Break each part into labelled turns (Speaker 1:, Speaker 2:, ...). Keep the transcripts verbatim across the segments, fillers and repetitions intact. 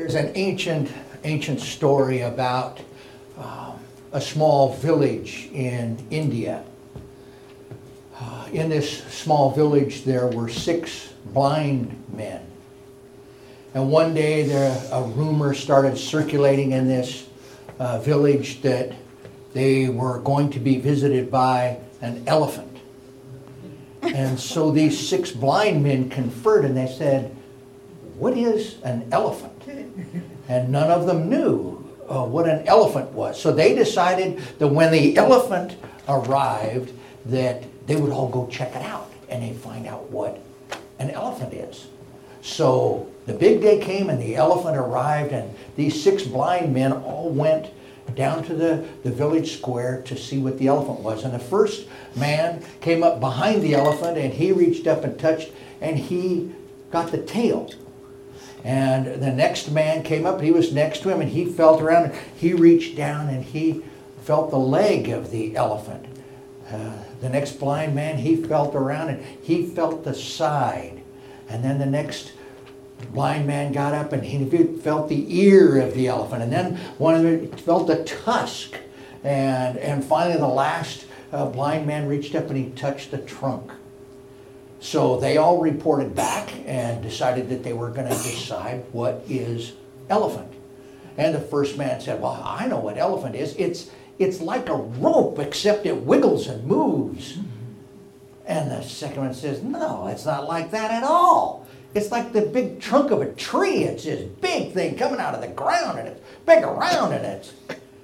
Speaker 1: There's an ancient, ancient story about um, a small village in India. Uh, in this small village, there were six blind men. And one day, there, a rumor started circulating in this uh, village that they were going to be visited by an elephant. And so these six blind men conferred, and they said, "What is an elephant?" And none of them knew uh, what an elephant was. So they decided that when the elephant arrived, that they would all go check it out, and they'd find out what an elephant is. So the big day came, and the elephant arrived, and these six blind men all went down to the, the village square to see what the elephant was. And the first man came up behind the elephant, and he reached up and touched, and he got the tail. And the next man came up, and he was next to him, and he felt around, and he reached down, and he felt the leg of the elephant. Uh, the next blind man, he felt around, and he felt the side. And then the next blind man got up, and he felt the ear of the elephant. And then one of them felt the tusk. And, and finally the last uh, blind man reached up, and he touched the trunk. So they all reported back and decided that they were going to decide what is elephant. And the first man said, "Well, I know what elephant is. It's, it's like a rope, except it wiggles and moves." And the second one says, "No, it's not like that at all. It's like the big trunk of a tree. It's this big thing coming out of the ground, and it's big around, and it's..."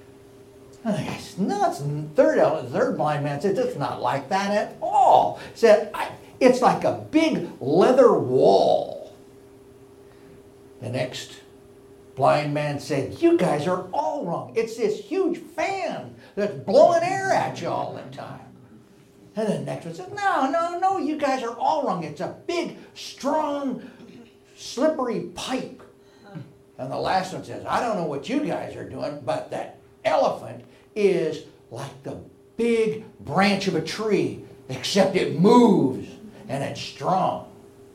Speaker 1: It's nuts. And the third, the third blind man said, "It's not like that at all." He said, I, "It's like a big leather wall." The next blind man said, "You guys are all wrong. It's this huge fan that's blowing air at you all the time." And the next one said, "No, no, no, you guys are all wrong. It's a big, strong, slippery pipe." And the last one says, "I don't know what you guys are doing, but that elephant is like the big branch of a tree, except it moves and it's strong."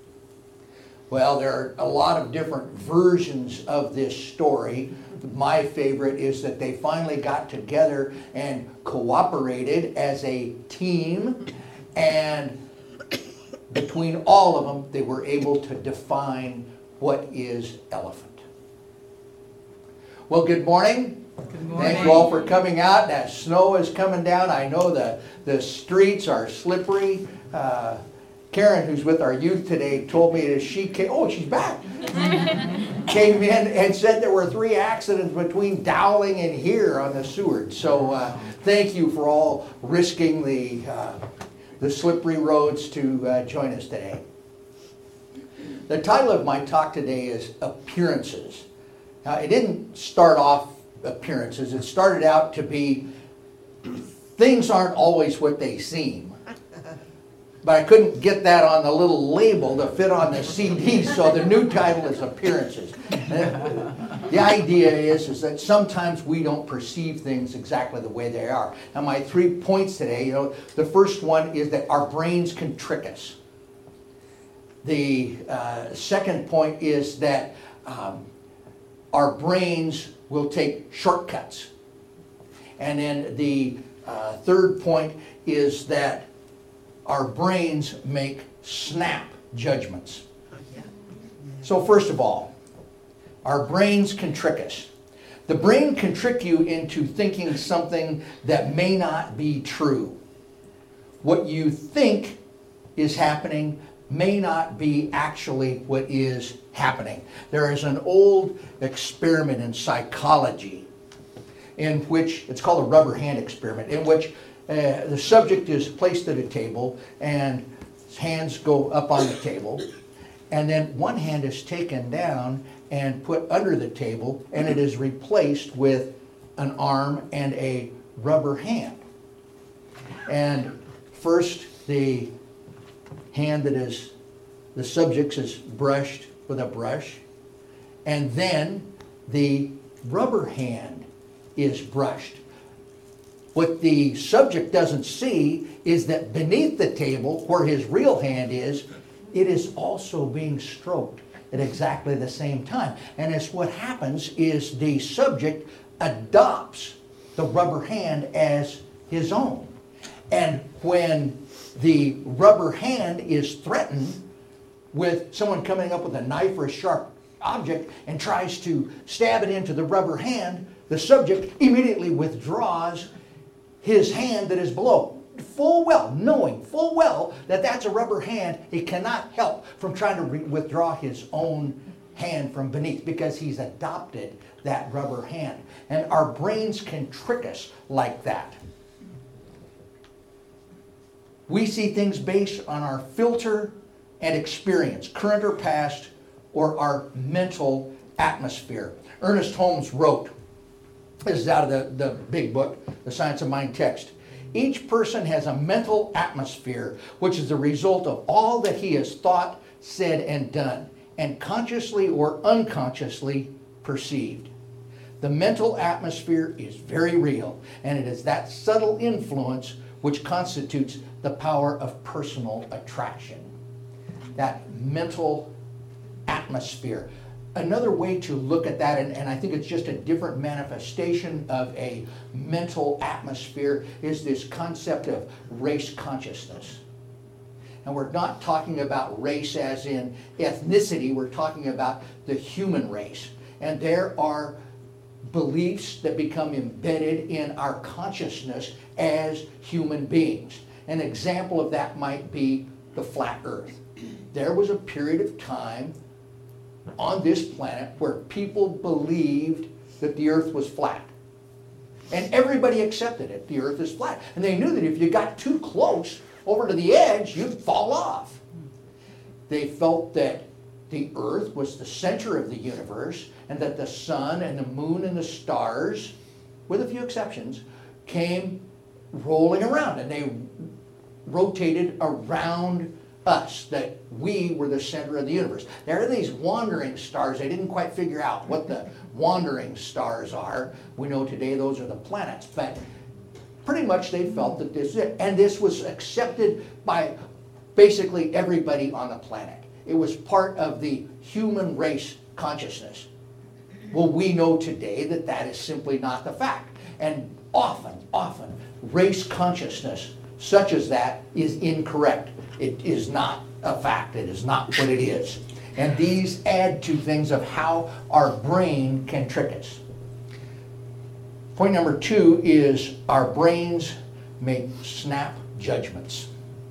Speaker 1: Well, there are a lot of different versions of this story. My favorite is that they finally got together and cooperated as a team, and between all of them, they were able to define what is elephant. Well, good morning.
Speaker 2: Good morning.
Speaker 1: Thank you all for coming out. That snow is coming down. I know the, the streets are slippery. Uh, Karen, who's with our youth today, told me that she came, oh, she's back, came in and said there were three accidents between Dowling and here on the Seward. So uh, thank you for all risking the, uh, the slippery roads to uh, join us today. The title of my talk today is Appearances. Now, it didn't start off appearances. It started out to be things aren't always what they seem. But I couldn't get that on the little label to fit on the C D, so the new title is Appearances. The idea is, is that sometimes we don't perceive things exactly the way they are. Now, my three points today, you know, the first one is that our brains can trick us. The uh, second point is that um, our brains will take shortcuts. And then the uh, third point is that our brains make snap judgments. So first of all, our brains can trick us. The brain can trick you into thinking something that may not be true. What you think is happening may not be actually what is happening. There is an old experiment in psychology in which, it's called a rubber hand experiment, in which uh, the subject is placed at a table and his hands go up on the table, and then one hand is taken down and put under the table, and it is replaced with an arm and a rubber hand. And first, the hand that is the subject's is brushed with a brush, and then the rubber hand is brushed. What the subject doesn't see is that beneath the table, where his real hand is, it is also being stroked at exactly the same time. And it's what happens is the subject adopts the rubber hand as his own. And when the rubber hand is threatened with someone coming up with a knife or a sharp object and tries to stab it into the rubber hand, the subject immediately withdraws his hand that is below, full well, knowing full well that that's a rubber hand. He cannot help from trying to re- withdraw his own hand from beneath because he's adopted that rubber hand. And our brains can trick us like that. We see things based on our filter and experience, current or past, or our mental atmosphere. Ernest Holmes wrote, this is out of the, the big book, The Science of Mind text. Each person has a mental atmosphere which is the result of all that he has thought, said, and done, and consciously or unconsciously perceived. The mental atmosphere is very real, and it is that subtle influence which constitutes the power of personal attraction. That mental atmosphere. Another way to look at that, and, and I think it's just a different manifestation of a mental atmosphere, is this concept of race consciousness. And we're not talking about race as in ethnicity, we're talking about the human race. And there are beliefs that become embedded in our consciousness as human beings. An example of that might be the flat earth. There was a period of time on this planet where people believed that the earth was flat. And everybody accepted it. The earth is flat. And they knew that if you got too close over to the edge, you'd fall off. They felt that the earth was the center of the universe and that the sun and the moon and the stars, with a few exceptions, came rolling around. And they rotated around us, that we were the center of the universe. There are these wandering stars. They didn't quite figure out what the wandering stars are. We know today those are the planets, but pretty much they felt that this is it. And this was accepted by basically everybody on the planet. It was part of the human race consciousness. Well, we know today that that is simply not the fact. And often, often, race consciousness such as that is incorrect. It is not a fact. It is not what it is. And these add to things of how our brain can trick us. Point number two is our brains make snap judgments.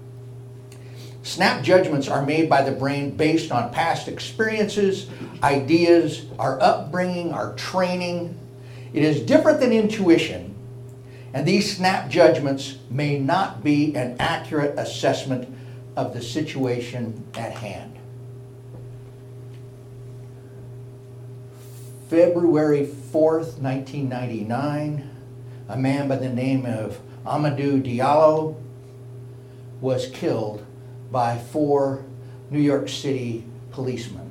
Speaker 1: Snap judgments are made by the brain based on past experiences, ideas, our upbringing, our training. It is different than intuition, and these snap judgments may not be an accurate assessment of the situation at hand. February fourth, nineteen ninety-nine, a man by the name of Amadou Diallo was killed by four New York City policemen.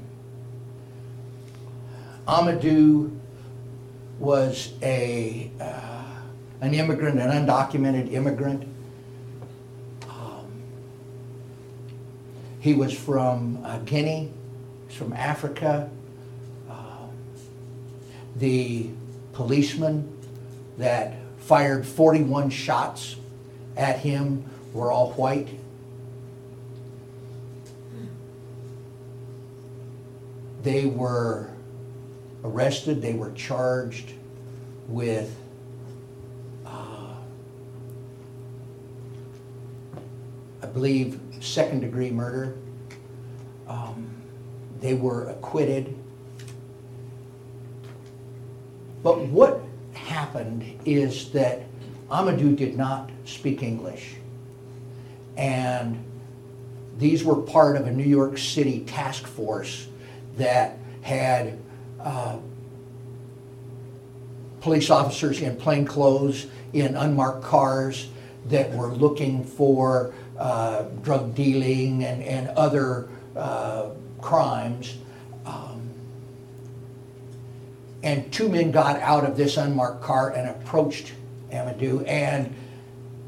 Speaker 1: Amadou was a uh, an immigrant, an undocumented immigrant. Um, he was from uh, Guinea, he's from Africa. Um, the policemen that fired forty-one shots at him were all white. They were arrested, they were charged with uh, I believe second degree murder. Um, they were acquitted. But what happened is that Amadou did not speak English. And these were part of a New York City task force that had uh, police officers in plain clothes, in unmarked cars, that were looking for uh, drug dealing and, and other uh, crimes. Um, and two men got out of this unmarked car and approached Amadou, and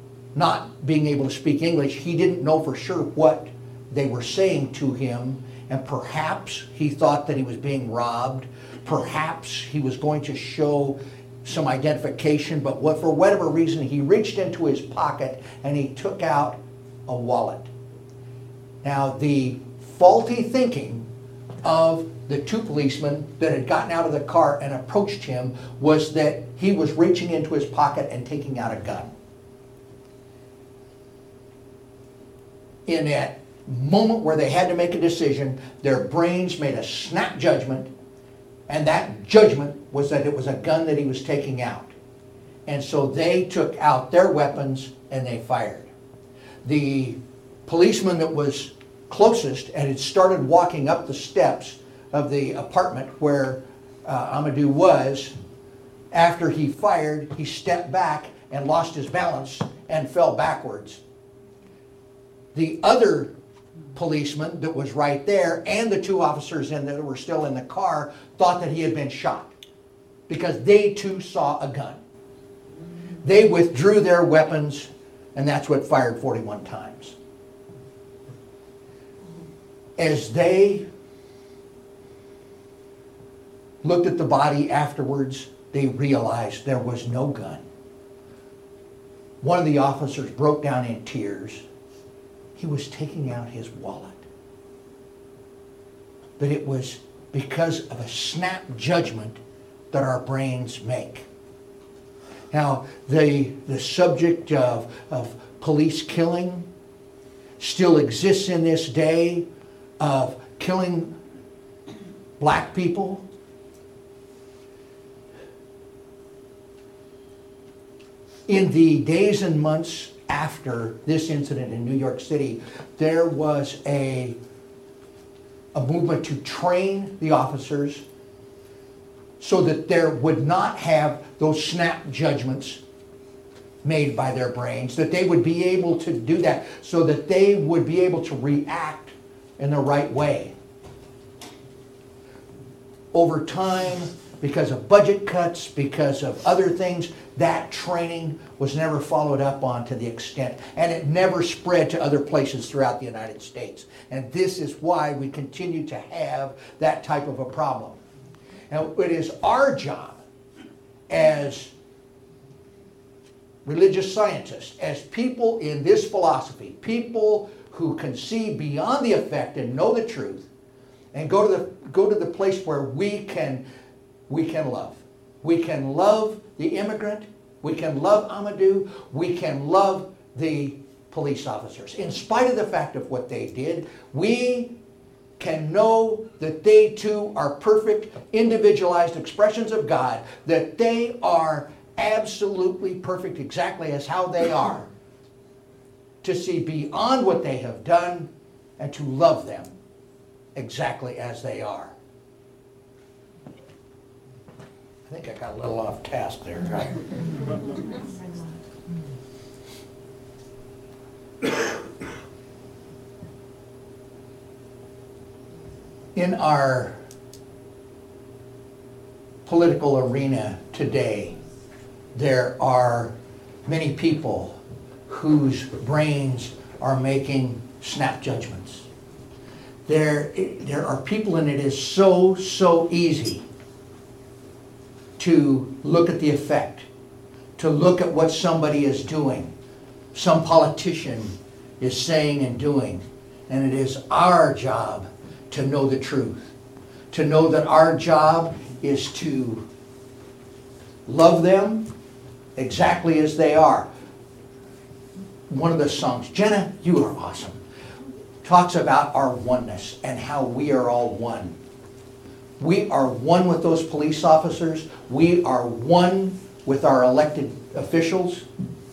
Speaker 1: not being able to speak English, he didn't know for sure what they were saying to him. and perhaps he thought that he was being robbed. Perhaps he was going to show some identification, but what, for whatever reason, he reached into his pocket and he took out a wallet. Now, the faulty thinking of the two policemen that had gotten out of the car and approached him was that he was reaching into his pocket and taking out a gun. In that moment where they had to make a decision, their brains made a snap judgment, and that judgment was that it was a gun that he was taking out. And so they took out their weapons and they fired. The policeman that was closest and had started walking up the steps of the apartment where uh, Amadou was, after he fired, he stepped back and lost his balance and fell backwards. The other policeman that was right there and the two officers in that were still in the car thought that he had been shot because they too saw a gun. They withdrew their weapons, and that's what fired forty-one times. As they looked at the body afterwards, they realized there was no gun. One of the officers broke down in tears. He was taking out his wallet. But it was because of a snap judgment that our brains make. Now, the, the subject of, of police killing still exists in this day, of killing black people. In the days and months after this incident in New York City, there was a, a movement to train the officers so that there would not have those snap judgments made by their brains, that they would be able to do that so that they would be able to react in the right way. Over time, because of budget cuts, because of other things, that training was never followed up on to the extent, and it never spread to other places throughout the United States. And this is why we continue to have that type of a problem. Now, it is our job as religious scientists, as people in this philosophy, people who can see beyond the effect and know the truth, and go to the go to the place where we can we can love. We can love the immigrant. We can love Amadou. We can love the police officers. In spite of the fact of what they did, we can know that they too are perfect, individualized expressions of God, that they are absolutely perfect exactly as how they are, to see beyond what they have done and to love them exactly as they are. I think I got a little off task there, right? In our political arena today, there are many people whose brains are making snap judgments. There, there are people, and it is so, so easy to look at the effect, to look at what somebody is doing, some politician is saying and doing, and it is our job to know the truth, to know that our job is to love them exactly as they are. One of the songs, Jenna, you are awesome, talks about our oneness and how we are all one. We are one with those police officers. We are one with our elected officials.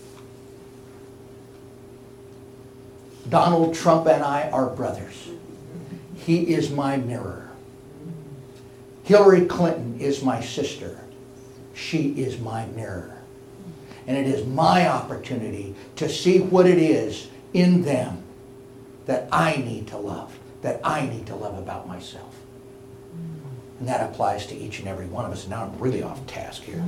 Speaker 1: Donald Trump and I are brothers. He is my mirror. Hillary Clinton is my sister. She is my mirror. And it is my opportunity to see what it is in them that I need to love, that I need to love about myself. And that applies to each and every one of us. Now I'm really off task here.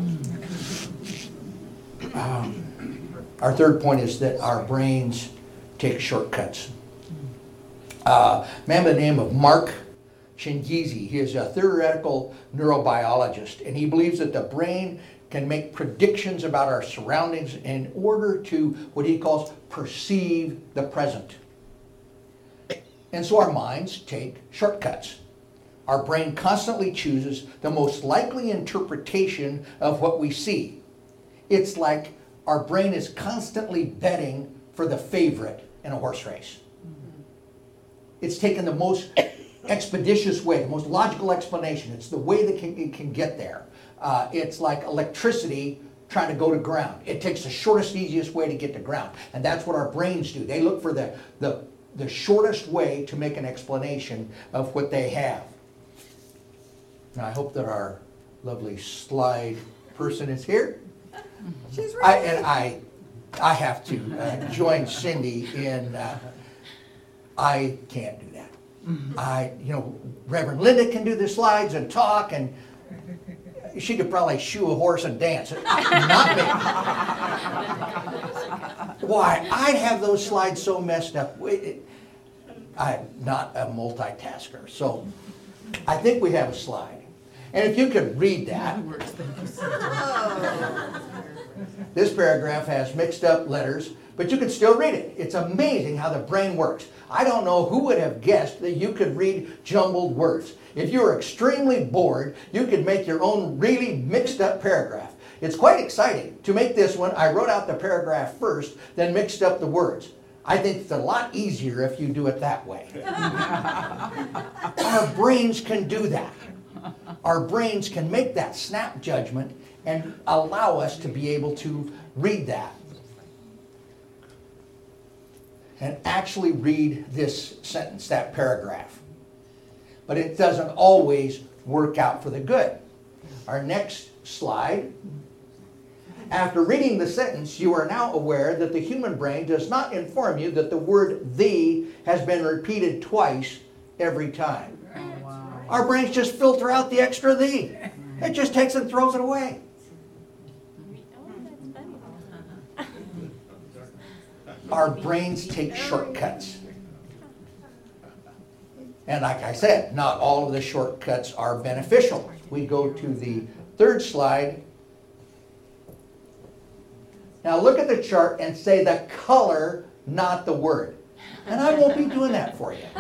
Speaker 1: Um, our third point is that our brains take shortcuts. Uh, a man by the name of Mark Shingizi. He is a theoretical neurobiologist, and he believes that the brain can make predictions about our surroundings in order to what he calls perceive the present. And so our minds take shortcuts. Our brain constantly chooses the most likely interpretation of what we see. It's like our brain is constantly betting for the favorite in a horse race. It's taken the most expeditious way, the most logical explanation. It's the way that can, it can get there. Uh, it's like electricity trying to go to ground. It takes the shortest, easiest way to get to ground. And that's what our brains do. They look for the, the, the shortest way to make an explanation of what they have. Now, I hope that our lovely slide person is here.
Speaker 2: She's
Speaker 1: I,
Speaker 2: ready.
Speaker 1: and I, I have to uh, join Cindy in, uh, I can't do that. I, you know, Reverend Linda can do the slides and talk, and she could probably shoe a horse and dance. Not me. Why? I have those slides so messed up. It- I'm not a multitasker, so I think we have a slide. And if you could read that. This paragraph has mixed up letters, but you can still read it. It's amazing how the brain works. I don't know who would have guessed that you could read jumbled words. If you were extremely bored, you could make your own really mixed up paragraph. It's quite exciting. To make this one, I wrote out the paragraph first, then mixed up the words. I think it's a lot easier if you do it that way. Our brains can do that. Our brains can make that snap judgment and allow us to be able to read that. And actually read this sentence, that paragraph. But it doesn't always work out for the good. Our next slide. After reading the sentence, you are now aware that the human brain does not inform you that the word "the" has been repeated twice every time. Our brains just filter out the extra "the." It just takes and throws it away. Our brains take shortcuts. And like I said, not all of the shortcuts are beneficial. We go to the third slide. Now look at the chart and say the color, not the word. And I won't be doing that for you.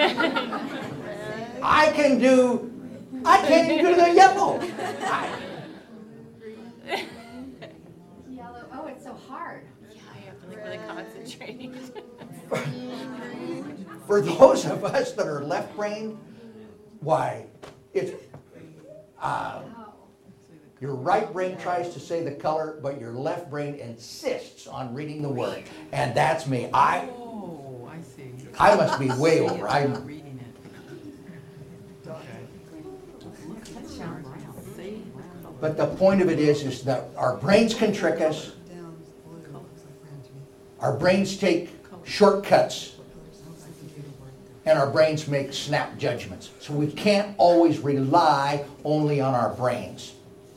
Speaker 1: I can do, I can't even do the yellow. I,
Speaker 3: Yellow. Oh, it's so hard.
Speaker 4: Yeah, I have to like really concentrate.
Speaker 1: For those of us that are left-brained, why, it's, uh,
Speaker 3: Oh.
Speaker 1: your right brain tries to say the color, but your left brain insists on reading the word. And that's me. I,
Speaker 2: Oh, I see.
Speaker 1: I must be way over.
Speaker 2: I'm
Speaker 1: I'm,
Speaker 2: not reading it. Look at that chart. See?
Speaker 1: but the point of it is, is that our brains can trick us. Our brains take shortcuts. And our brains make snap judgments. So we can't always rely only on our brains.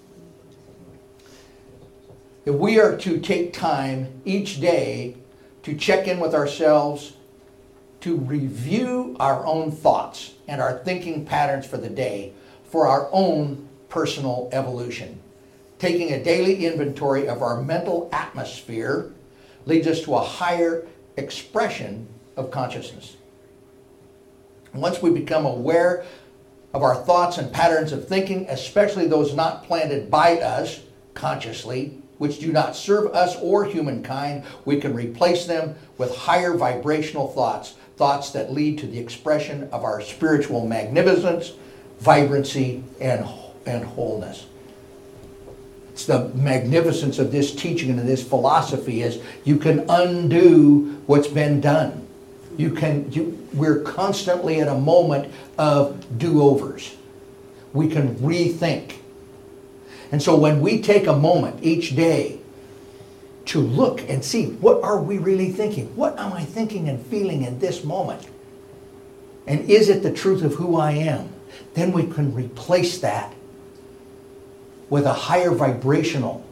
Speaker 1: If we are to take time each day to check in with ourselves, to review our own thoughts and our thinking patterns for the day, for our own personal evolution. Taking a daily inventory of our mental atmosphere leads us to a higher expression of consciousness. Once we become aware of our thoughts and patterns of thinking, especially those not planted by us consciously, which do not serve us or humankind, we can replace them with higher vibrational thoughts, thoughts that lead to the expression of our spiritual magnificence, vibrancy, and, and wholeness. It's the magnificence of this teaching and of this philosophy is you can undo what's been done. You can, you, we're constantly at a moment of do-overs. We can rethink. And so when we take a moment each day to look and see, what are we really thinking? What am I thinking and feeling in this moment? And is it the truth of who I am? Then we can replace that with a higher vibrational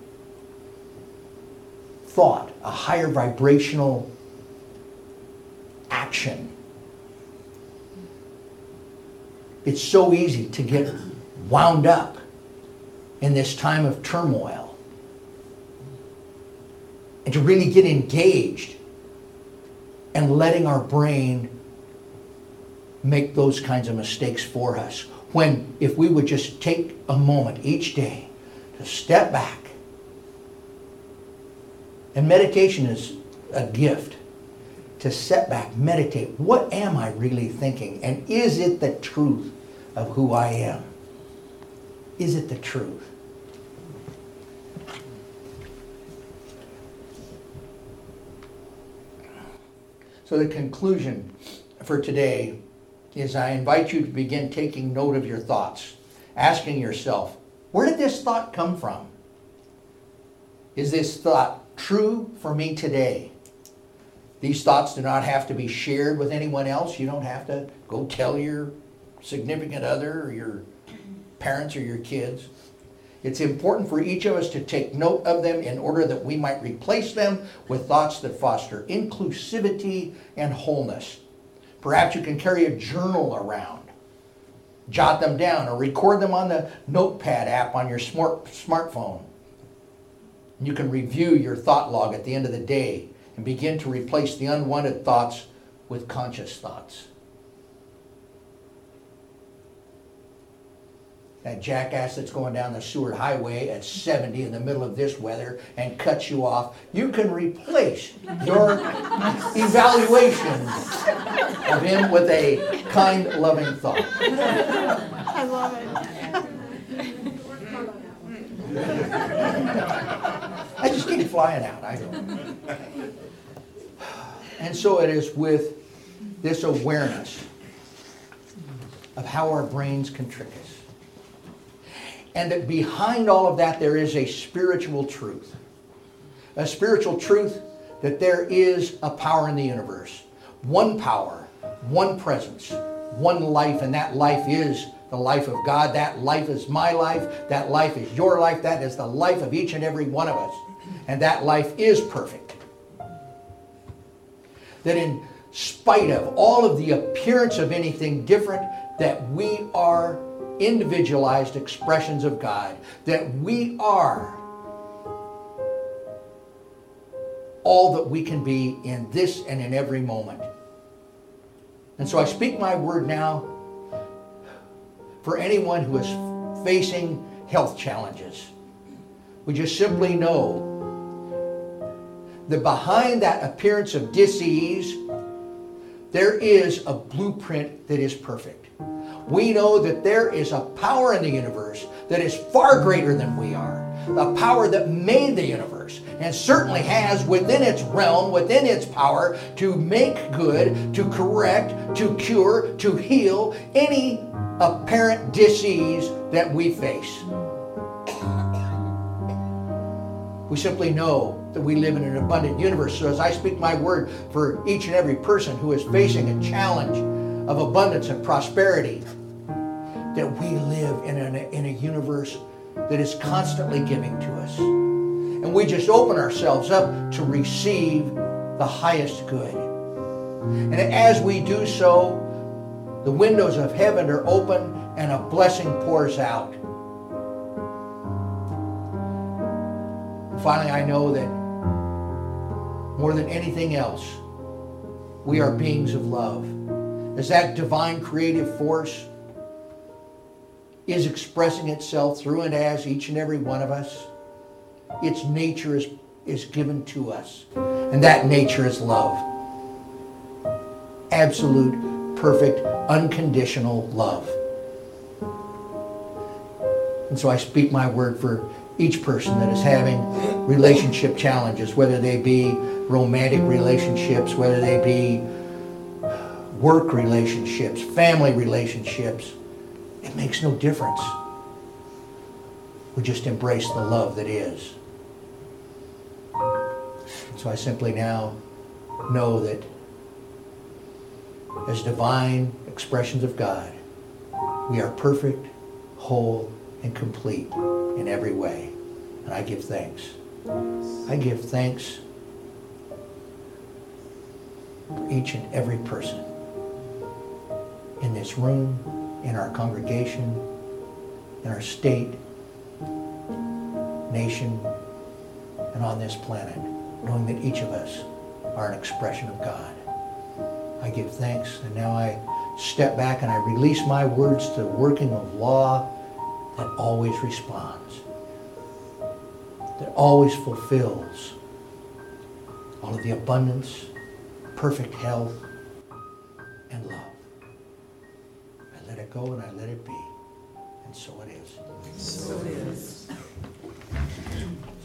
Speaker 1: thought, a higher vibrational action. it's so easy to get wound up in this time of turmoil and to really get engaged and letting our brain make those kinds of mistakes for us. When if we would just take a moment each day to step back. And meditation is a gift. To sit back, meditate. What am I really thinking? And is it the truth of who I am? Is it the truth? So the conclusion for today is I invite you to begin taking note of your thoughts, asking yourself, where did this thought come from? Is this thought true for me today? These thoughts do not have to be shared with anyone else. You don't have to go tell your significant other or your parents or your kids. It's important for each of us to take note of them in order that we might replace them with thoughts that foster inclusivity and wholeness. Perhaps you can carry a journal around. Jot them down or record them on the Notepad app on your smart smartphone. You can review your thought log at the end of the day and begin to replace the unwanted thoughts with conscious thoughts. That jackass that's going down the Seward Highway at seventy in the middle of this weather and cuts you off, you can replace your evaluation of him with a kind, loving thought.
Speaker 4: I love it.
Speaker 1: I just keep flying out. I don't. And so it is with this awareness of how our brains can trick us. And that behind all of that there is a spiritual truth. A spiritual truth that there is a power in the universe. One power, one presence, one life, and that life is the life of God. That life is my life. That life is your life. That is the life of each and every one of us. And that life is perfect. That in spite of all of the appearance of anything different, that we are individualized expressions of God. That we are all that we can be in this and in every moment. And so I speak my word now for anyone who is facing health challenges. We just simply know that behind that appearance of dis-ease, there is a blueprint that is perfect. We know that there is a power in the universe that is far greater than we are. The power that made the universe and certainly has within its realm, within its power, to make good, to correct, to cure, to heal any apparent dis-ease that we face. We simply know that we live in an abundant universe. So as I speak my word for each and every person who is facing a challenge of abundance and prosperity, that we live in a, in a universe that is constantly giving to us. And we just open ourselves up to receive the highest good. And as we do so, the windows of heaven are open and a blessing pours out. Finally, I know that more than anything else, we are beings of love. As that divine creative force is expressing itself through and as each and every one of us, its nature is, is given to us. And that nature is love. Absolute, perfect, unconditional love. And so I speak my word for each person that is having relationship challenges, whether they be romantic relationships, whether they be work relationships, family relationships. It makes no difference. We just embrace the love that is. So I simply now know that as divine expressions of God, we are perfect, whole, and complete in every way. And I give thanks. I give thanks for each and every person in this room, in our congregation, in our state, nation, and on this planet, knowing that each of us are an expression of God. I give thanks, and now I step back and I release my words to the working of law that always responds, that always fulfills all of the abundance, perfect health, and love. I let it go and I let it be, and so it is.
Speaker 2: So it is.